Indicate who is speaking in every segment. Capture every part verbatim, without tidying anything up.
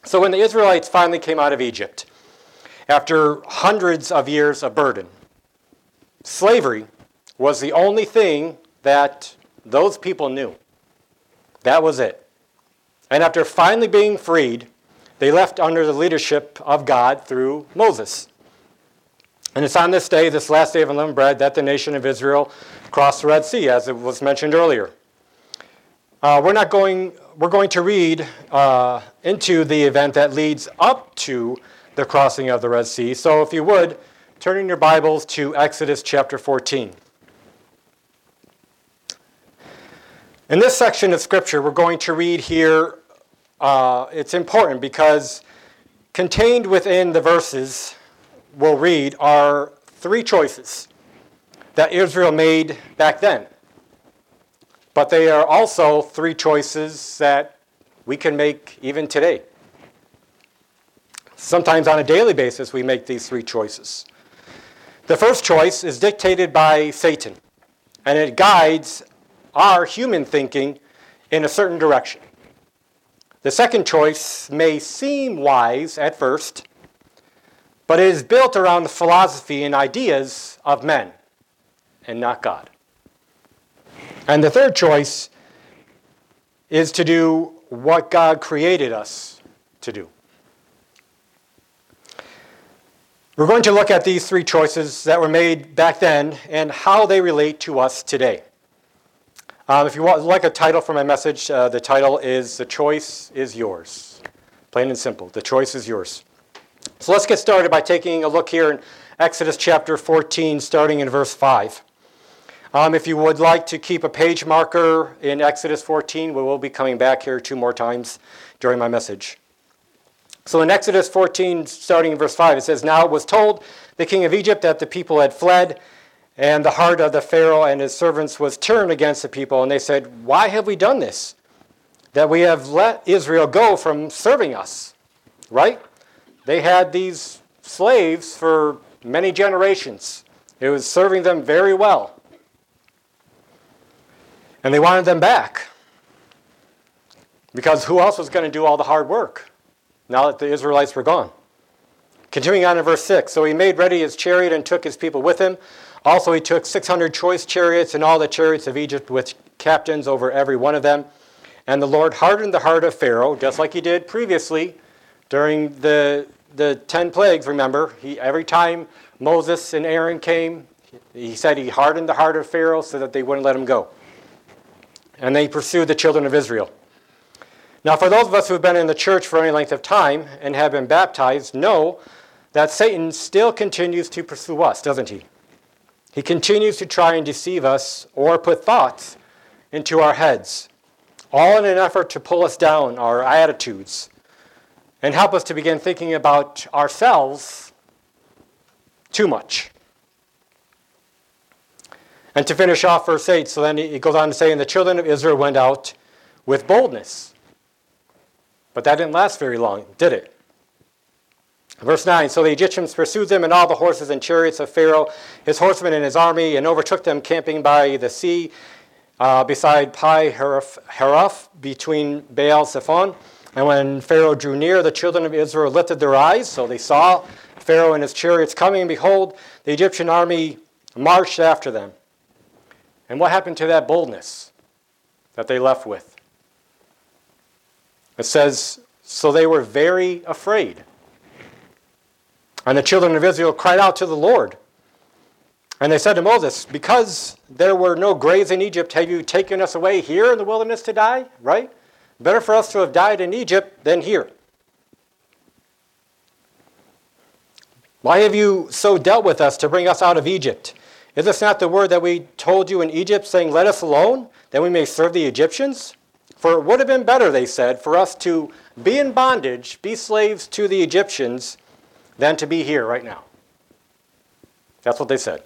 Speaker 1: So when the Israelites finally came out of Egypt, after hundreds of years of burden, slavery was the only thing that those people knew. That was it. And after finally being freed, they left under the leadership of God through Moses. And it's on this day, this last day of unleavened bread, that the nation of Israel crossed the Red Sea, as it was mentioned earlier. Uh, we're not going, we're going to read uh, into the event that leads up to the crossing of the Red Sea. So if you would, turn in your Bibles to Exodus chapter fourteen. In this section of Scripture, we're going to read here, uh, it's important because contained within the verses we'll read are three choices that Israel made back then. But they are also three choices that we can make even today. Sometimes on a daily basis we make these three choices. The first choice is dictated by Satan, and it guides our human thinking in a certain direction. The second choice may seem wise at first, but it is built around the philosophy and ideas of men and not God. And the third choice is to do what God created us to do. We're going to look at these three choices that were made back then and how they relate to us today. Um, if you want like a title for my message, uh, the title is The Choice is Yours. Plain and simple. The choice is yours. So let's get started by taking a look here in Exodus chapter fourteen, starting in verse five. Um, if you would like to keep a page marker in Exodus fourteen, we will be coming back here two more times during my message. So in Exodus fourteen, starting in verse five, it says, "Now it was told the king of Egypt that the people had fled, and the heart of the Pharaoh and his servants was turned against the people. And they said, 'Why have we done this? That we have let Israel go from serving us.'" Right? They had these slaves for many generations. It was serving them very well. And they wanted them back. Because who else was going to do all the hard work now that the Israelites were gone? Continuing on in verse six, "So he made ready his chariot and took his people with him. Also he took six hundred choice chariots and all the chariots of Egypt with captains over every one of them. And the Lord hardened the heart of Pharaoh, just like he did previously during the, the ten plagues, remember. He, every time Moses and Aaron came, he said he hardened the heart of Pharaoh so that they wouldn't let him go. And they pursued the children of Israel. Now, for those of us who have been in the church for any length of time and have been baptized, know that Satan still continues to pursue us, doesn't he? He continues to try and deceive us or put thoughts into our heads, all in an effort to pull us down, our attitudes, and help us to begin thinking about ourselves too much. And to finish off verse eight, so then he goes on to say, "And the children of Israel went out with boldness." But that didn't last very long, did it? Verse nine, "So the Egyptians pursued them and all the horses and chariots of Pharaoh, his horsemen and his army, and overtook them camping by the sea, uh, beside Pi-Hahiroth, between Baal-Zephon. And when Pharaoh drew near, the children of Israel lifted their eyes, so they saw Pharaoh and his chariots coming, and behold, the Egyptian army marched after them." And what happened to that boldness that they left with? It says, "So they were very afraid. And the children of Israel cried out to the Lord. And they said to Moses, 'Because there were no graves in Egypt, have you taken us away here in the wilderness to die?'" Right? "Better for us to have died in Egypt than here. Why have you so dealt with us to bring us out of Egypt? Is this not the word that we told you in Egypt, saying, 'Let us alone, that we may serve the Egyptians'? For it would have been better," they said, "for us to be in bondage, be slaves to the Egyptians, than to be here right now." That's what they said.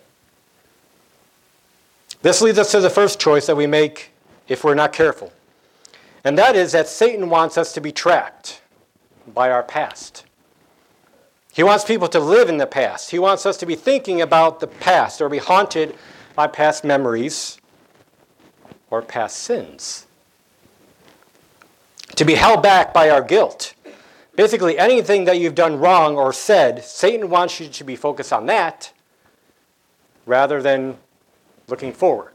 Speaker 1: This leads us to the first choice that we make if we're not careful. And that is that Satan wants us to be trapped by our past. He wants people to live in the past. He wants us to be thinking about the past or be haunted by past memories or past sins. To be held back by our guilt, Basically, anything that you've done wrong or said, Satan wants you to be focused on that rather than looking forward.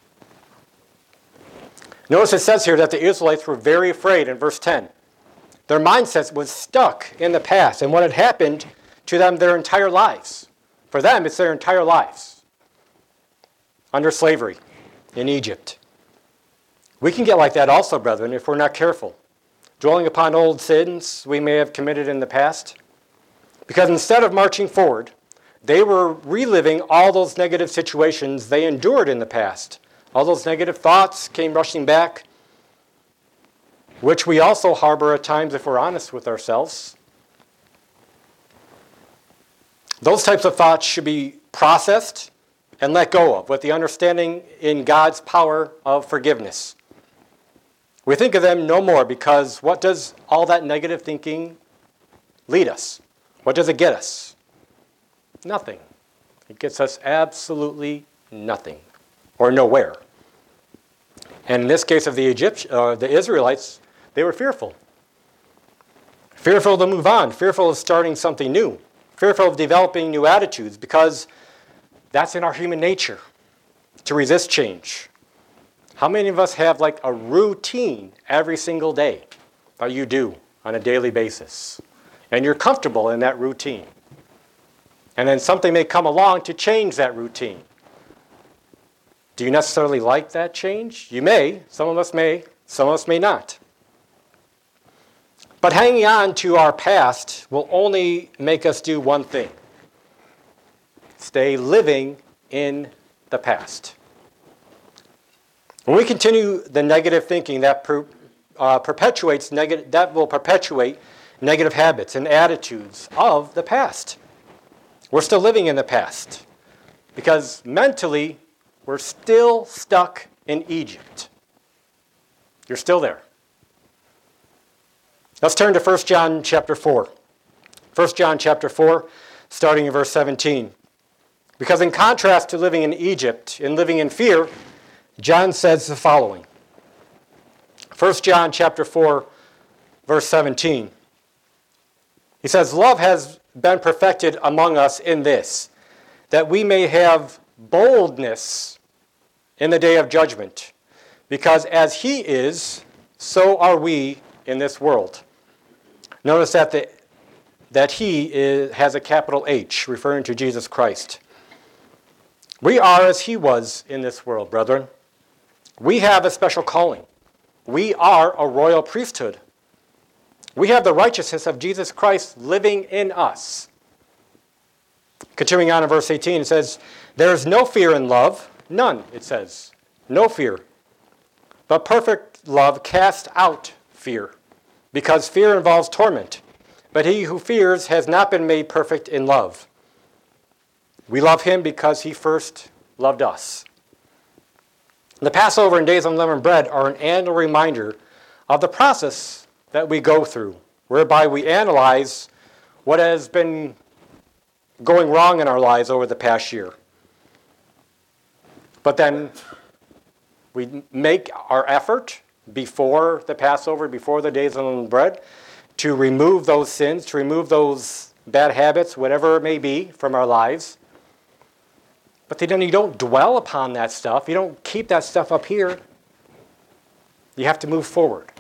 Speaker 1: Notice it says here that the Israelites were very afraid in verse ten. Their mindset was stuck in the past and what had happened to them their entire lives. For them, it's their entire lives under slavery in Egypt. We can get like that also, brethren, if we're not careful, dwelling upon old sins we may have committed in the past. Because instead of marching forward, they were reliving all those negative situations they endured in the past. All those negative thoughts came rushing back, which we also harbor at times if we're honest with ourselves. Those types of thoughts should be processed and let go of with the understanding in God's power of forgiveness. We think of them no more because what does all that negative thinking lead us? What does it get us? Nothing. It gets us absolutely nothing or nowhere. And in this case of the Egypt, uh, the Israelites, they were fearful. Fearful to move on, fearful of starting something new, fearful of developing new attitudes because that's in our human nature, to resist change. How many of us have like a routine every single day that you do on a daily basis? And you're comfortable in that routine. And then something may come along to change that routine. Do you necessarily like that change? You may. Some of us may. Some of us may not. But hanging on to our past will only make us do one thing. Stay living in the past. When we continue the negative thinking, that per, uh, perpetuates negative, that will perpetuate negative habits and attitudes of the past. We're still living in the past because mentally we're still stuck in Egypt. You're still there. Let's turn to First John chapter four. First John chapter four, starting in verse seventeen. Because in contrast to living in Egypt and living in fear, John says the following. First John chapter four, verse seventeen. He says, love has been perfected among us in this, that we may have boldness in the day of judgment. Because as he is, so are we in this world. Notice that the, that he is, has a capital H, referring to Jesus Christ. We are as he was in this world, brethren. We have a special calling. We are a royal priesthood. We have the righteousness of Jesus Christ living in us. Continuing on in verse eighteen, it says, there is no fear in love. None, it says. No fear. But perfect love casts out fear, because fear involves torment. But he who fears has not been made perfect in love. We love him because he first loved us. The Passover and Days of Unleavened Bread are an annual reminder of the process that we go through, whereby we analyze what has been going wrong in our lives over the past year. But then we make our effort before the Passover, before the Days of Unleavened Bread, to remove those sins, to remove those bad habits, whatever it may be, from our lives. But then you don't dwell upon that stuff. You don't keep that stuff up here. You have to move forward.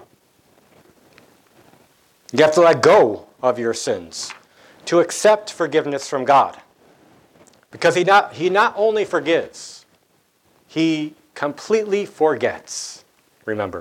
Speaker 1: You have to let go of your sins to accept forgiveness from God. Because he not, he not only forgives, he completely forgets. Remember,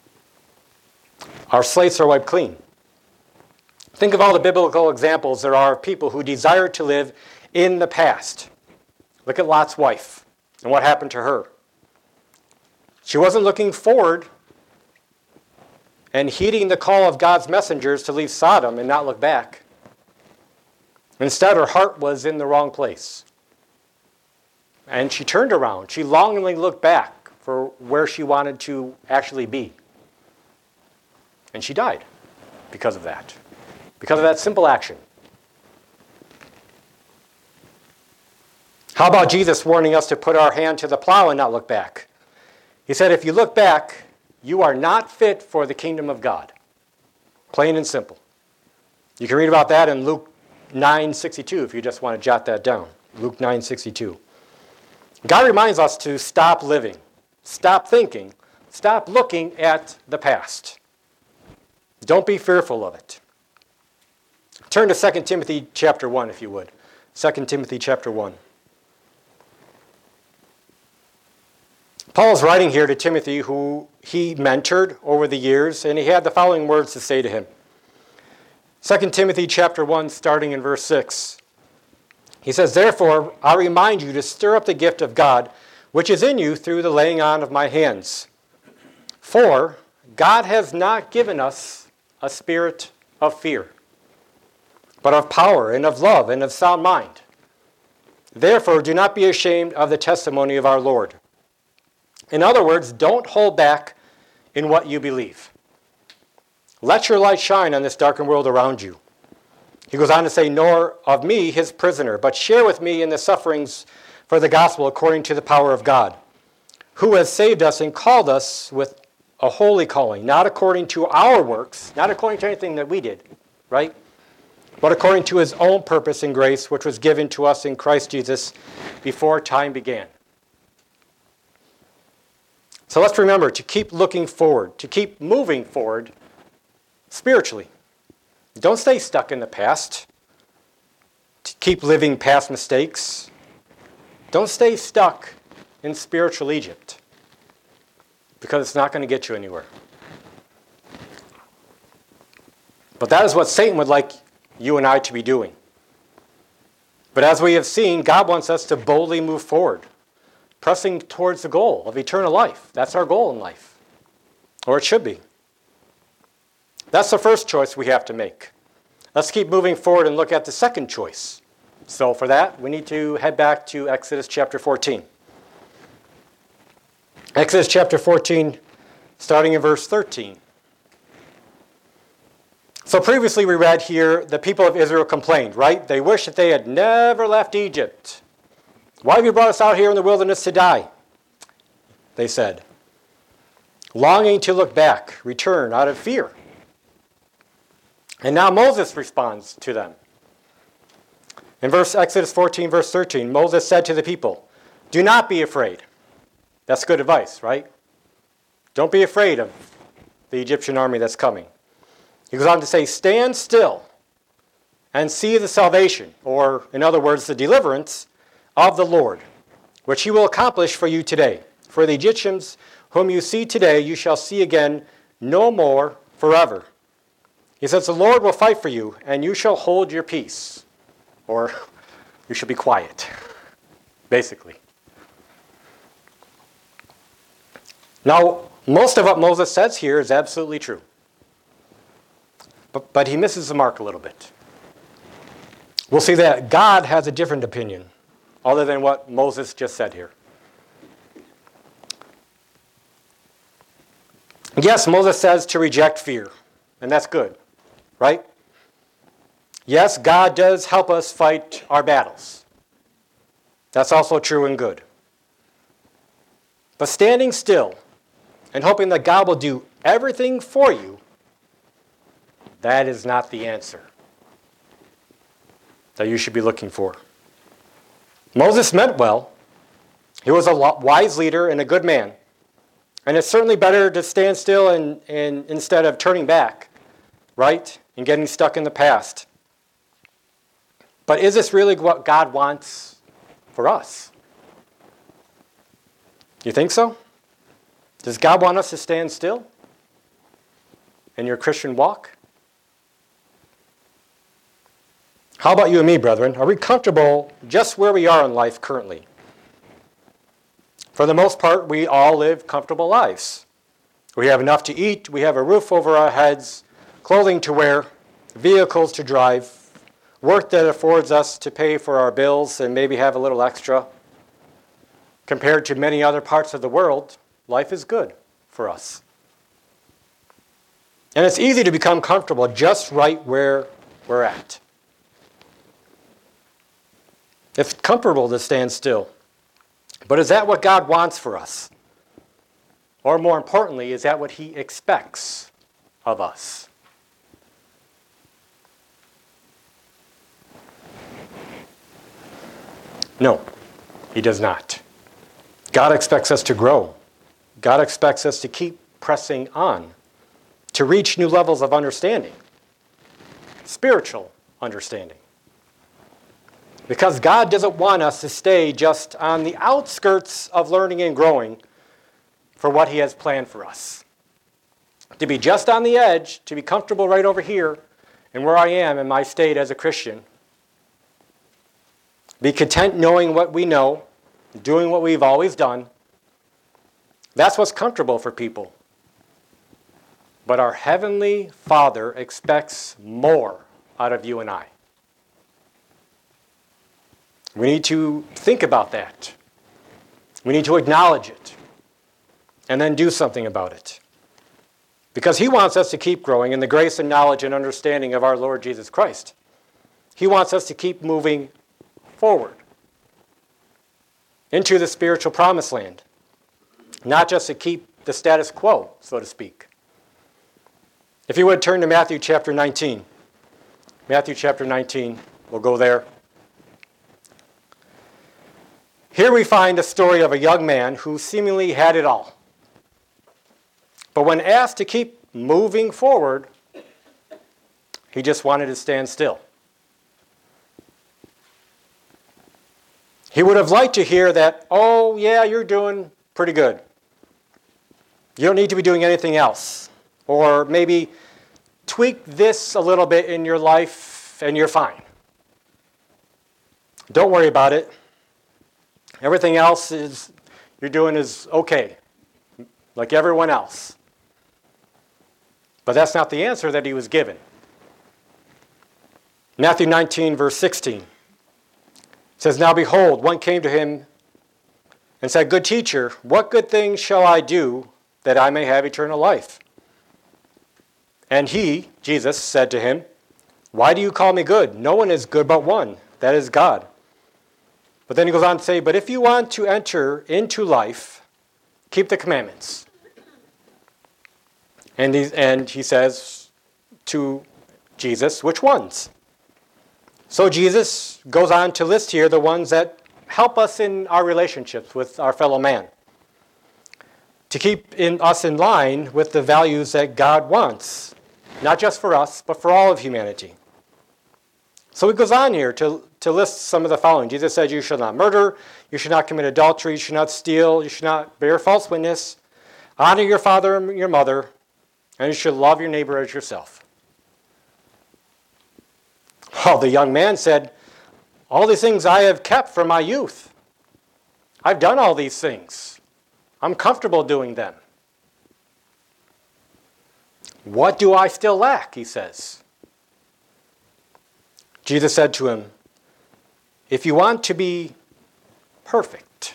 Speaker 1: our slates are wiped clean. Think of all the biblical examples there are of people who desire to live in the past. Look at Lot's wife and what happened to her. She wasn't looking forward and heeding the call of God's messengers to leave Sodom and not look back. Instead, her heart was in the wrong place. And she turned around. She longingly looked back for where she wanted to actually be. And she died because of that. Because of that simple action. How about Jesus warning us to put our hand to the plow and not look back? He said, if you look back, you are not fit for the kingdom of God. Plain and simple. You can read about that in Luke nine sixty-two if you just want to jot that down. Luke nine sixty-two. God reminds us to stop living, stop thinking, stop looking at the past. Don't be fearful of it. Turn to Second Timothy chapter one, if you would. Second Timothy chapter one. Paul's writing here to Timothy, who he mentored over the years, and he had the following words to say to him. Second Timothy chapter one, starting in verse six. He says, "Therefore, I remind you to stir up the gift of God, which is in you through the laying on of my hands. For God has not given us a spirit of fear, but of power and of love and of sound mind. Therefore, do not be ashamed of the testimony of our Lord." In other words, don't hold back in what you believe. Let your light shine on this darkened world around you. He goes on to say, "Nor of me, his prisoner, but share with me in the sufferings for the gospel according to the power of God, who has saved us and called us with a holy calling, not according to our works, not according to anything that we did, right? But according to his own purpose and grace, which was given to us in Christ Jesus before time began." So let's remember to keep looking forward, to keep moving forward spiritually. Don't stay stuck in the past. To keep living past mistakes. Don't stay stuck in spiritual Egypt, because it's not going to get you anywhere. But that is what Satan would like you and I to be doing. But as we have seen, God wants us to boldly move forward, pressing towards the goal of eternal life. That's our goal in life, or it should be. That's the first choice we have to make. Let's keep moving forward and look at the second choice. So for that, we need to head back to Exodus chapter fourteen. Exodus chapter fourteen, starting in verse thirteen. So previously we read here, the people of Israel complained, right? They wish that they had never left Egypt. "Why have you brought us out here in the wilderness to die?" they said, longing to look back, return out of fear. And now Moses responds to them. In verse Exodus fourteen, verse thirteen, Moses said to the people, "Do not be afraid." That's good advice, right? Don't be afraid of the Egyptian army that's coming. He goes on to say, "Stand still and see the salvation," or in other words, the deliverance of the Lord, which he will accomplish for you today. "For the Egyptians whom you see today, you shall see again no more forever." He says, "The Lord will fight for you, and you shall hold your peace," or you should be quiet, basically. Now, most of what Moses says here is absolutely true. But, but he misses the mark a little bit. We'll see that God has a different opinion other than what Moses just said here. Yes, Moses says to reject fear, and that's good, right? Yes, God does help us fight our battles. That's also true and good. But standing still and hoping that God will do everything for you, that is not the answer that you should be looking for. Moses meant well. He was a wise leader and a good man. And it's certainly better to stand still and, and instead of turning back, right? And getting stuck in the past. But is this really what God wants for us? You think so? Does God want us to stand still in your Christian walk? How about you and me, brethren? Are we comfortable just where we are in life currently? For the most part, we all live comfortable lives. We have enough to eat, we have a roof over our heads, clothing to wear, vehicles to drive, work that affords us to pay for our bills and maybe have a little extra. Compared to many other parts of the world, life is good for us. And it's easy to become comfortable just right where we're at. It's comfortable to stand still. But is that what God wants for us? Or more importantly, is that what he expects of us? No, he does not. God expects us to grow. God expects us to keep pressing on, to reach new levels of understanding, spiritual understanding. Because God doesn't want us to stay just on the outskirts of learning and growing for what he has planned for us. To be just on the edge, to be comfortable right over here and where I am in my state as a Christian. Be content knowing what we know, doing what we've always done. That's what's comfortable for people. But our Heavenly Father expects more out of you and I. We need to think about that. We need to acknowledge it and then do something about it. Because he wants us to keep growing in the grace and knowledge and understanding of our Lord Jesus Christ. He wants us to keep moving forward into the spiritual promised land, not just to keep the status quo, so to speak. If you would turn to Matthew chapter nineteen. Matthew chapter nineteen, we'll go there. Here we find a story of a young man who seemingly had it all. But when asked to keep moving forward, he just wanted to stand still. He would have liked to hear that, oh, yeah, you're doing pretty good. You don't need to be doing anything else. Or maybe tweak this a little bit in your life and you're fine. Don't worry about it. Everything else is you're doing is okay, like everyone else. But that's not the answer that he was given. Matthew nineteen, verse sixteen says, "Now behold, one came to him and said, 'Good teacher, what good thing shall I do that I may have eternal life?' And he, Jesus, said to him, 'Why do you call me good? No one is good but one, that is God.' But then he goes on to say, 'But if you want to enter into life, keep the commandments.' And he, and he says to Jesus, 'Which ones?' So Jesus goes on to list here the ones that help us in our relationships with our fellow man. To keep in us in line with the values that God wants, not just for us, but for all of humanity. So he goes on here to, to list some of the following. Jesus said, 'You shall not murder, you should not commit adultery, you should not steal, you should not bear false witness, honor your father and your mother, and you should love your neighbor as yourself.' Well, the young man said, 'All these things I have kept from my youth. I've done all these things. I'm comfortable doing them. What do I still lack?' he says. Jesus said to him, 'If you want to be perfect,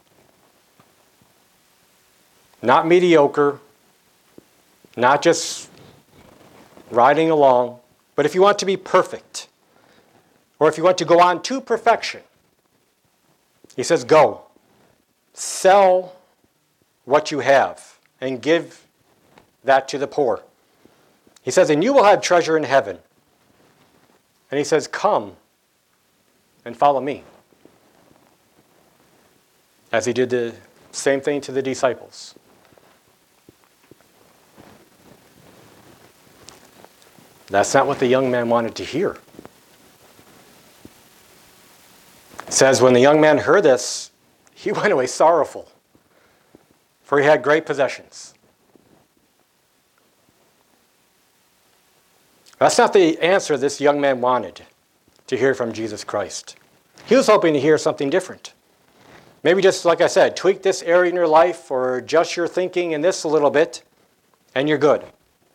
Speaker 1: not mediocre, not just riding along, but if you want to be perfect, or if you want to go on to perfection,' he says, 'Go, sell what you have and give that to the poor.' He says, 'And you will have treasure in heaven.' And he says, 'Come and follow me.' As he did the same thing to the disciples. That's not what the young man wanted to hear. It says, when the young man heard this, he went away sorrowful, for he had great possessions. That's not the answer this young man wanted to hear from Jesus Christ. He was hoping to hear something different. Maybe just, like I said, tweak this area in your life or adjust your thinking in this a little bit, and you're good.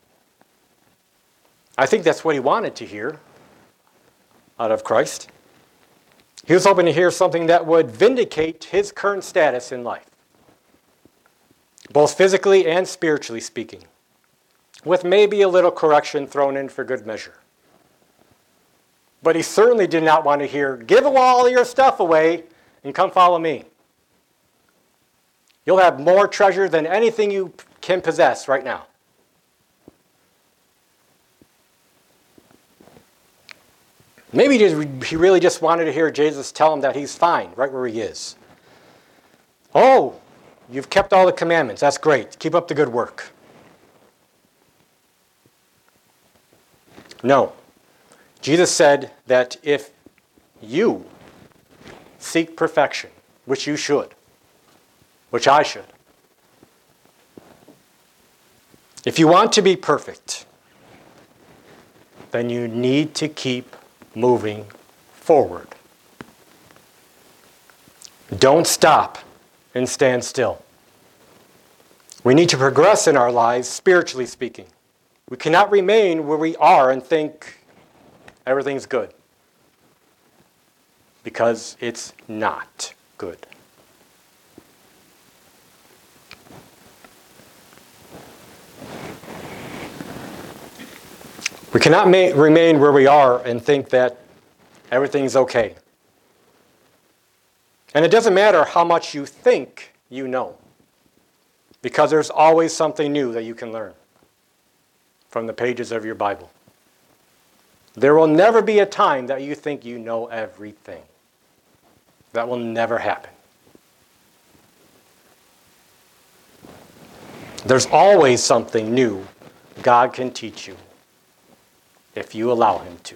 Speaker 1: I think that's what he wanted to hear out of Christ. He was hoping to hear something that would vindicate his current status in life, both physically and spiritually speaking, with maybe a little correction thrown in for good measure. But he certainly did not want to hear, 'Give all your stuff away and come follow me. You'll have more treasure than anything you can possess right now.' Maybe he really just wanted to hear Jesus tell him that he's fine right where he is. Oh, you've kept all the commandments. That's great. Keep up the good work. No. Jesus said that if you seek perfection, which you should, which I should, if you want to be perfect, then you need to keep moving forward. Don't stop and stand still. We need to progress in our lives, spiritually speaking. We cannot remain where we are and think everything's good, because it's not good. We cannot ma- remain where we are and think that everything's okay. And it doesn't matter how much you think you know, because there's always something new that you can learn from the pages of your Bible. There will never be a time that you think you know everything. That will never happen. There's always something new God can teach you if you allow him to.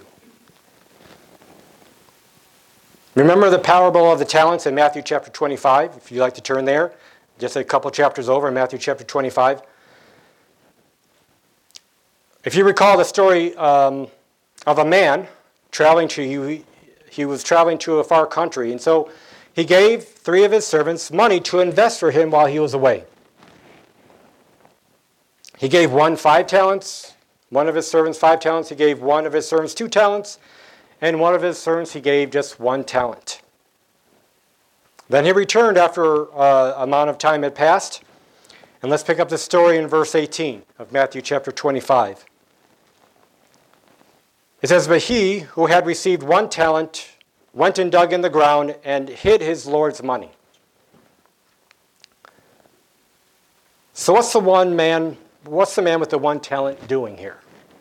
Speaker 1: Remember the parable of the talents in Matthew chapter twenty-five, if you'd like to turn there, just a couple chapters over in Matthew chapter twenty-five. If you recall the story um, of a man traveling to, he, he was traveling to a far country, and so he gave three of his servants money to invest for him while he was away. He gave one five talents, one of his servants five talents, he gave one of his servants two talents, and one of his servants he gave just one talent. Then he returned after uh, amount of time had passed, and let's pick up the story in verse eighteen of Matthew chapter twenty-five. It says, "But he who had received one talent went and dug in the ground and hid his Lord's money." So what's the one man, what's the man with the one talent doing here?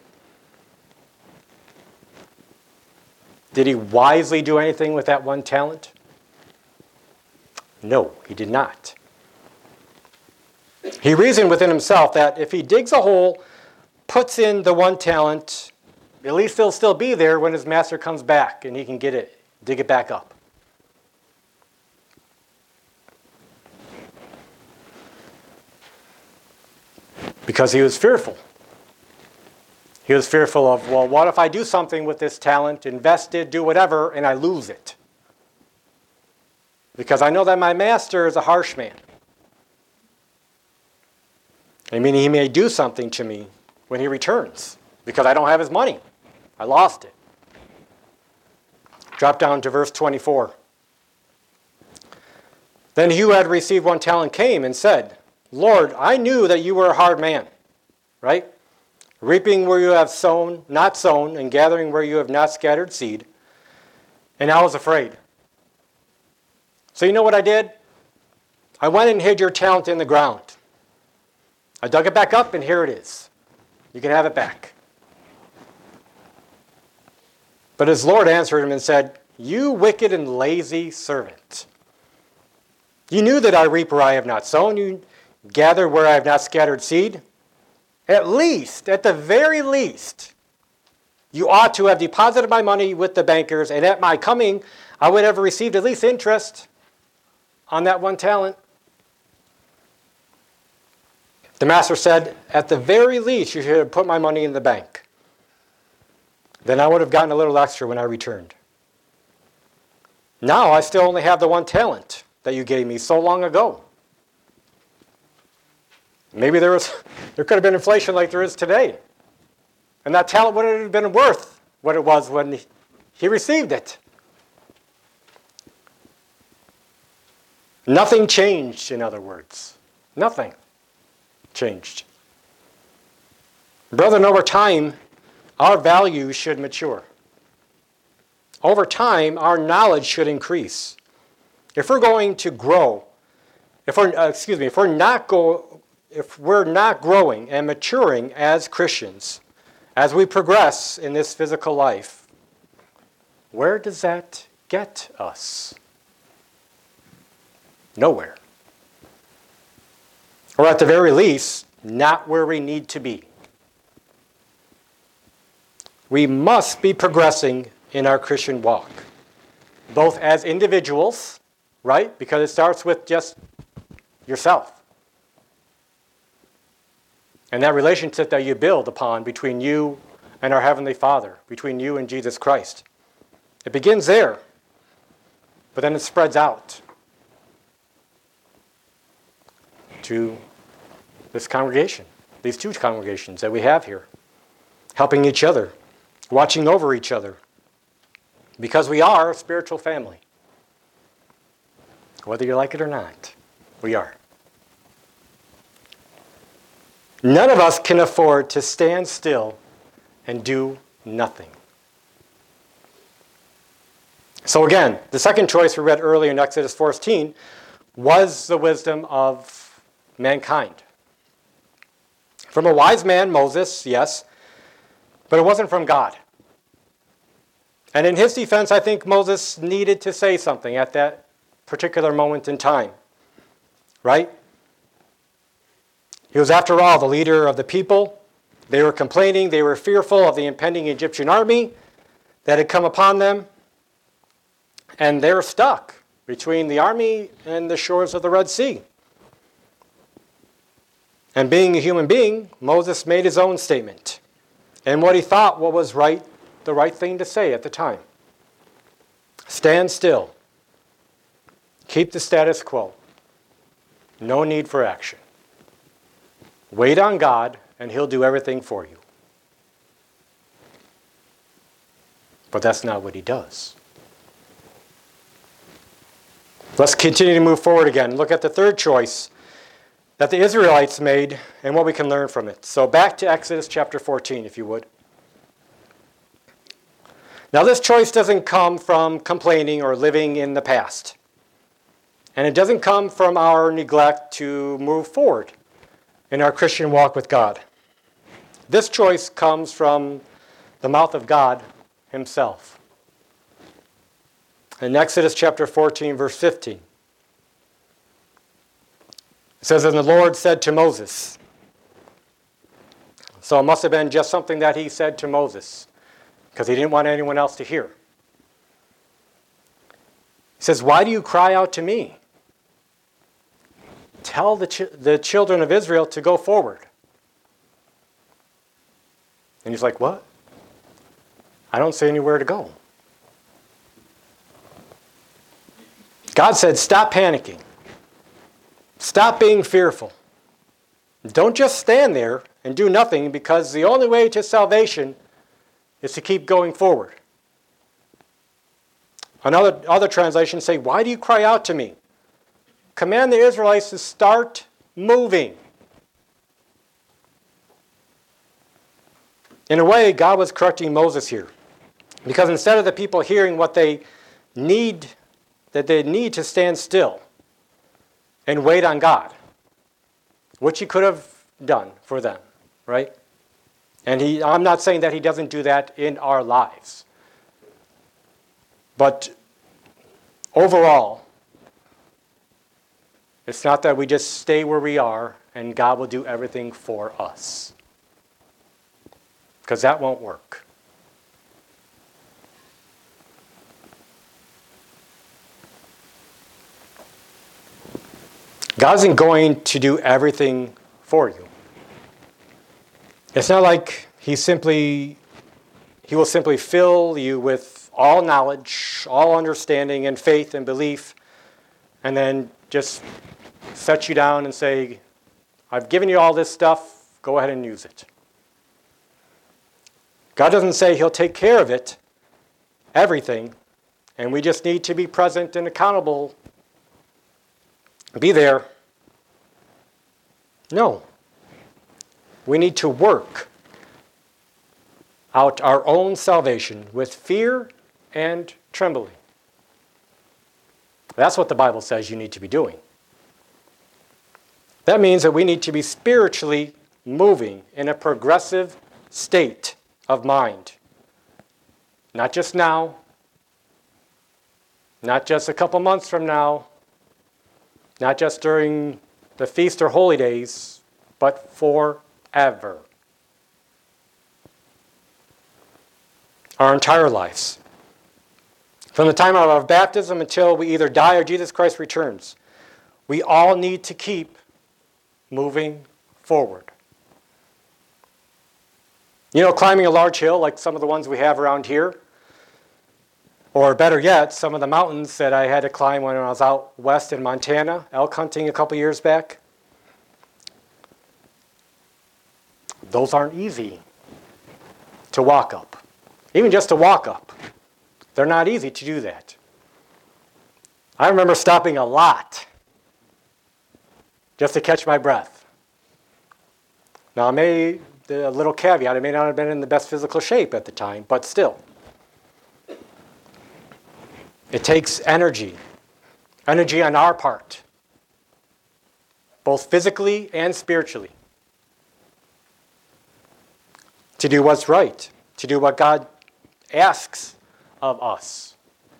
Speaker 1: Did he wisely do anything with that one talent? No, he did not. He reasoned within himself that if he digs a hole, puts in the one talent, at least it'll still be there when his master comes back and he can get it, dig it back up. Because he was fearful. He was fearful of, well, what if I do something with this talent, invest it, do whatever, and I lose it? Because I know that my master is a harsh man. I mean, he may do something to me when he returns, because I don't have his money. I lost it. Drop down to verse twenty-four. Then he who had received one talent came and said, "Lord, I knew that you were a hard man," right? "Reaping where you have sown, not sown, and gathering where you have not scattered seed. And I was afraid. So you know what I did? I went and hid your talent in the ground. I dug it back up, and here it is. You can have it back." But his Lord answered him and said, "You wicked and lazy servant. You knew that I reap where I have not sown, you gather where I have not scattered seed. At least, at the very least, you ought to have deposited my money with the bankers, and at my coming, I would have received at least interest on that one talent." The master said, "At the very least, you should have put my money in the bank. Then I would have gotten a little extra when I returned. Now I still only have the one talent that you gave me so long ago." Maybe there was, there could have been inflation like there is today. And that talent wouldn't have been worth what it was when he received it. Nothing changed, in other words. Nothing changed. Brethren, over time, our values should mature. Over time, our knowledge should increase. If we're going to grow, if we're, uh, excuse me, if we're not go, if we're not growing and maturing as Christians, as we progress in this physical life, Where does that get us? Nowhere. Or at the very least, not where we need to be. We must be progressing in our Christian walk, both as individuals, right? Because it starts with just yourself. And that relationship that you build upon between you and our Heavenly Father, between you and Jesus Christ. It begins there, but then it spreads out to this congregation, these two congregations that we have here, helping each other, watching over each other, because we are a spiritual family. Whether you like it or not, we are. None of us can afford to stand still and do nothing. So again, the second choice we read earlier in Exodus fourteen was the wisdom of mankind. From a wise man, Moses, yes, but it wasn't from God. And in his defense, I think Moses needed to say something at that particular moment in time, right? He was, after all, the leader of the people. They were complaining. They were fearful of the impending Egyptian army that had come upon them. And they're stuck between the army and the shores of the Red Sea. And being a human being, Moses made his own statement. And what he thought what was right, the right thing to say at the time. Stand still. Keep the status quo. No need for action. Wait on God, and He'll do everything for you. But that's not what He does. Let's continue to move forward again. Look at the third choice that the Israelites made and what we can learn from it. So back to Exodus chapter fourteen, if you would. Now this choice doesn't come from complaining or living in the past. And it doesn't come from our neglect to move forward in our Christian walk with God. This choice comes from the mouth of God Himself. In Exodus chapter fourteen, verse fifteen, it says, "And the Lord said to Moses," so it must have been just something that He said to Moses, because He didn't want anyone else to hear. He says, "Why do you cry out to me? Tell the, ch- the children of Israel to go forward." And he's like, "What? I don't see anywhere to go." God said, stop panicking. Stop being fearful. Don't just stand there and do nothing, because the only way to salvation is to keep going forward. Another other translations say, "Why do you cry out to me? Command the Israelites to start moving." In a way, God was correcting Moses here. Because instead of the people hearing what they need, that they need to stand still and wait on God, which He could have done for them, right? And he, I'm not saying that He doesn't do that in our lives. But overall, it's not that we just stay where we are and God will do everything for us. Because that won't work. God isn't going to do everything for you. It's not like He simply, He will simply fill you with all knowledge, all understanding, and faith and belief, and then just set you down and say, "I've given you all this stuff, go ahead and use it." God doesn't say He'll take care of it, everything, and we just need to be present and accountable. Be there. No. We need to work out our own salvation with fear and trembling. That's what the Bible says you need to be doing. That means that we need to be spiritually moving in a progressive state of mind. Not just now, Not just a couple months from now, not just during the feast or holy days, but forever. Our entire lives. From the time of our baptism until we either die or Jesus Christ returns, we all need to keep moving forward. You know, climbing a large hill like some of the ones we have around here, or better yet, some of the mountains that I had to climb when I was out west in Montana, elk hunting a couple years back, those aren't easy to walk up. Even just to walk up. They're not easy to do that. I remember stopping a lot just to catch my breath. Now, I may, a little caveat, I may not have been in the best physical shape at the time, but still. It takes energy, energy on our part, both physically and spiritually, to do what's right, to do what God asks of us.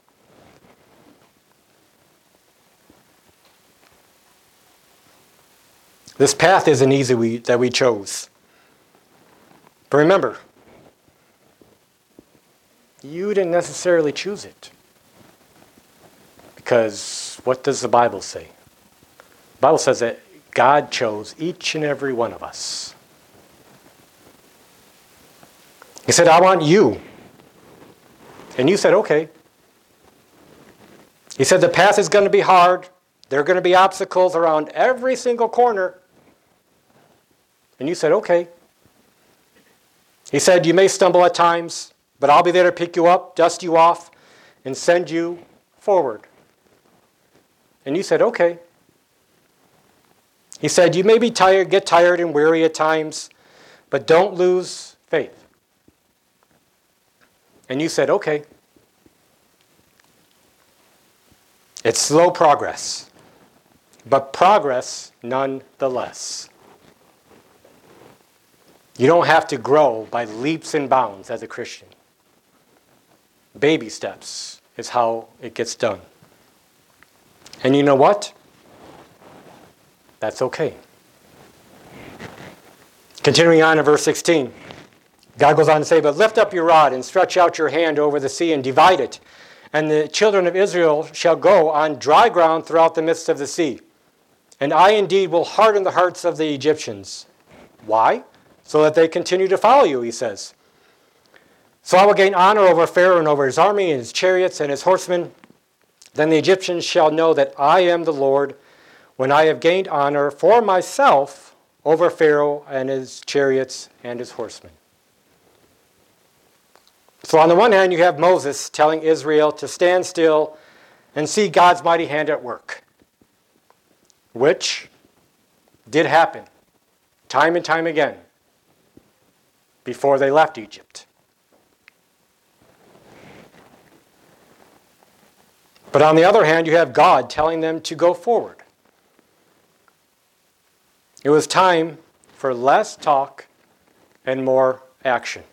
Speaker 1: This path isn't easy we, that we chose. But remember, you didn't necessarily choose it. Because what does the Bible say? The Bible says that God chose each and every one of us. He said, I want you. And you said, okay. He said, the path is going to be hard. There are going to be obstacles around every single corner. And you said, okay. He said, you may stumble at times, but I'll be there to pick you up, dust you off, and send you forward. And you said, okay. He said, you may be tired, get tired and weary at times, but don't lose faith. And you said, okay. It's slow progress, but progress nonetheless. You don't have to grow by leaps and bounds as a Christian. Baby steps is how it gets done. And you know what? That's okay. Continuing on in verse sixteen, God goes on to say, but lift up your rod and stretch out your hand over the sea and divide it. And the children of Israel shall go on dry ground throughout the midst of the sea. And I indeed will harden the hearts of the Egyptians. Why? So that they continue to follow you, he says. So I will gain honor over Pharaoh and over his army and his chariots and his horsemen. Then the Egyptians shall know that I am the Lord when I have gained honor for myself over Pharaoh and his chariots and his horsemen. So on the one hand, you have Moses telling Israel to stand still and see God's mighty hand at work, which did happen time and time again before they left Egypt. But on the other hand, you have God telling them to go forward. It was time for less talk and more action.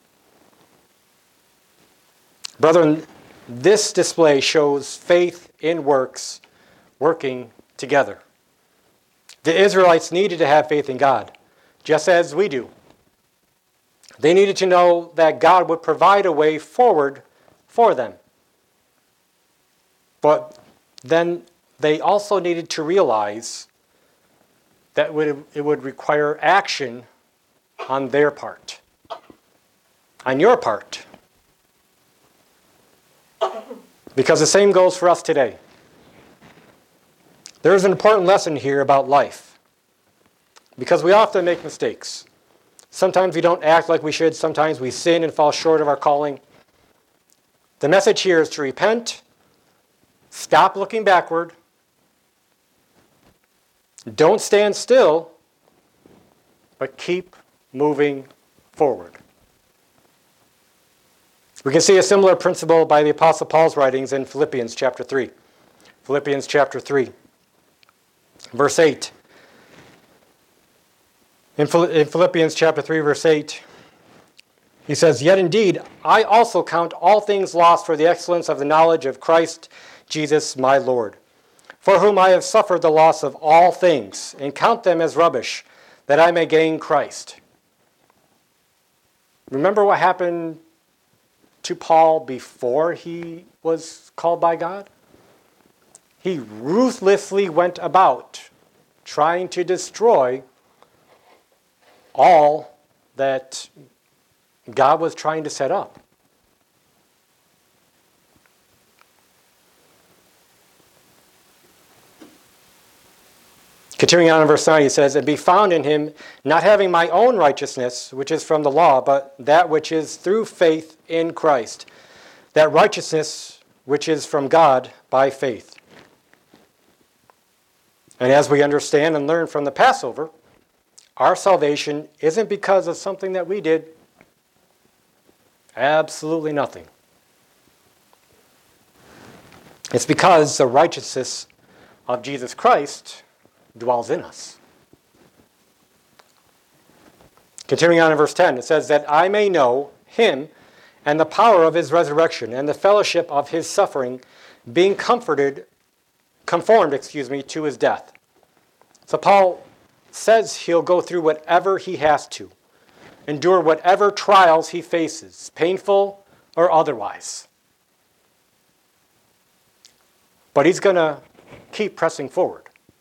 Speaker 1: Brethren, this display shows faith in works working together. The Israelites needed to have faith in God, just as we do. They needed to know that God would provide a way forward for them. But then they also needed to realize that it would require action on their part, on your part. Because the same goes for us today. There is an important lesson here about life. Because we often make mistakes. Sometimes we don't act like we should. Sometimes we sin and fall short of our calling. The message here is to repent, stop looking backward, don't stand still, but keep moving forward. We can see a similar principle by the Apostle Paul's writings in Philippians chapter three. Philippians chapter three, verse eight. In Philippians chapter three, verse eight, he says, "Yet indeed, I also count all things lost for the excellence of the knowledge of Christ Jesus my Lord, for whom I have suffered the loss of all things, and count them as rubbish, that I may gain Christ. Remember what happened to Paul before he was called by God? He ruthlessly went about trying to destroy all that God was trying to set up. Continuing on in verse nine, he says, "And be found in him, not having my own righteousness, which is from the law, but that which is through faith in Christ, that righteousness which is from God by faith." And as we understand and learn from the Passover, our salvation isn't because of something that we did. Absolutely nothing. It's because the righteousness of Jesus Christ dwells in us. Continuing on in verse ten, it says, "That I may know him and the power of his resurrection and the fellowship of his suffering, being comforted, conformed, excuse me, to his death." So Paul says he'll go through whatever he has to, endure whatever trials he faces, painful or otherwise. But he's going to keep pressing forward.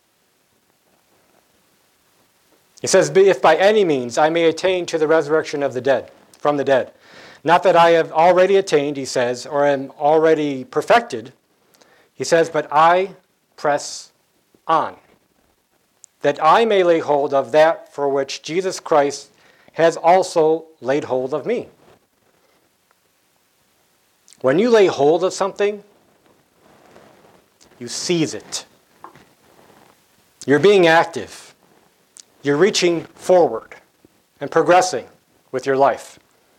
Speaker 1: He says, "If by any means I may attain to the resurrection of the dead, from the dead. Not that I have already attained," he says, "or am already perfected." He says, "But I press on, that I may lay hold of that for which Jesus Christ has also laid hold of me." When you lay hold of something, you seize it. You're being active. You're reaching forward and progressing with your life.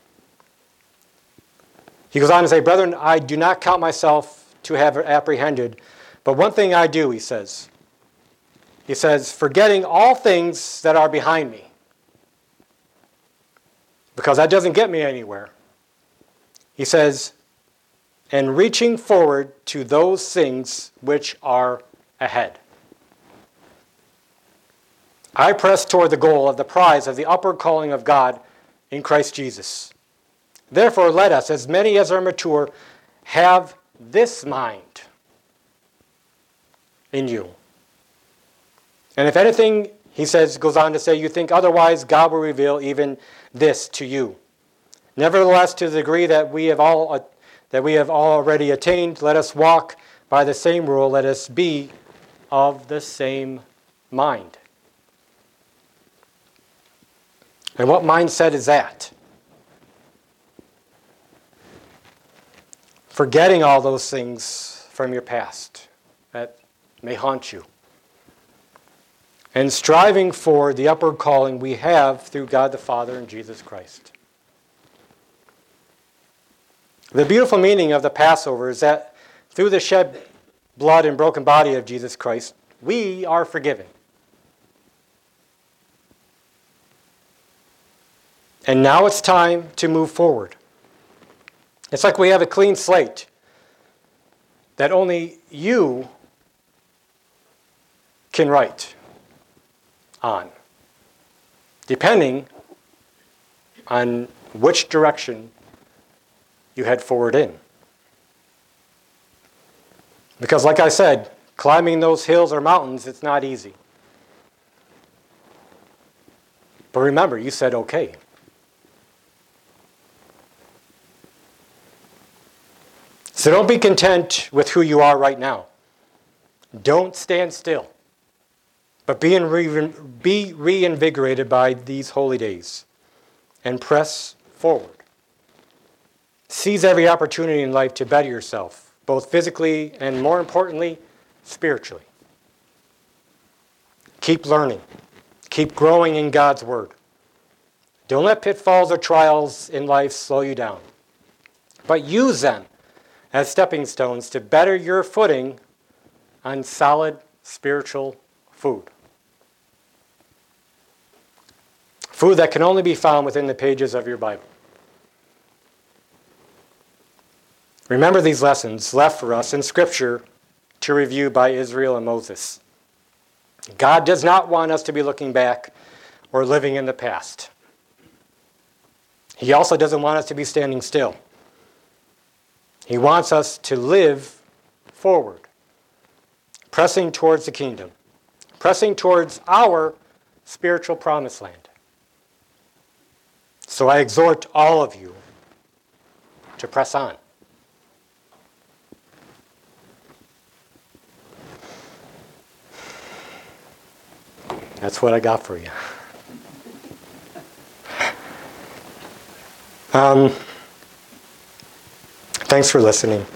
Speaker 1: He goes on to say, "Brethren, I do not count myself to have apprehended, but one thing I do," he says. He says, "forgetting all things that are behind me," because that doesn't get me anywhere. He says, "and reaching forward to those things which are ahead. I press toward the goal of the prize of the upward calling of God in Christ Jesus. Therefore, let us, as many as are mature, have this mind in you. And if anything," he says, goes on to say, "you think otherwise, God will reveal even this to you. Nevertheless, to the degree that we have all uh, that we have already attained, let us walk by the same rule. Let us be of the same mind." And what mindset is that? Forgetting all those things from your past that may haunt you. And striving for the upward calling we have through God the Father and Jesus Christ. The beautiful meaning of the Passover is that through the shed blood and broken body of Jesus Christ, we are forgiven. And now it's time to move forward. It's like we have a clean slate that only you can write on, depending on which direction you head forward in. Because like I said, climbing those hills or mountains, it's not easy. But remember, you said okay. So don't be content with who you are right now. Don't stand still, but be, in re- be reinvigorated by these holy days and press forward. Seize every opportunity in life to better yourself, both physically and, more importantly, spiritually. Keep learning. Keep growing in God's Word. Don't let pitfalls or trials in life slow you down, but use them as stepping stones to better your footing on solid spiritual food. Food that can only be found within the pages of your Bible. Remember these lessons left for us in Scripture to review by Israel and Moses. God does not want us to be looking back or living in the past. He also doesn't want us to be standing still. He wants us to live forward, pressing towards the kingdom, pressing towards our spiritual promised land. So I exhort all of you to press on. That's what I got for you. Um, thanks for listening.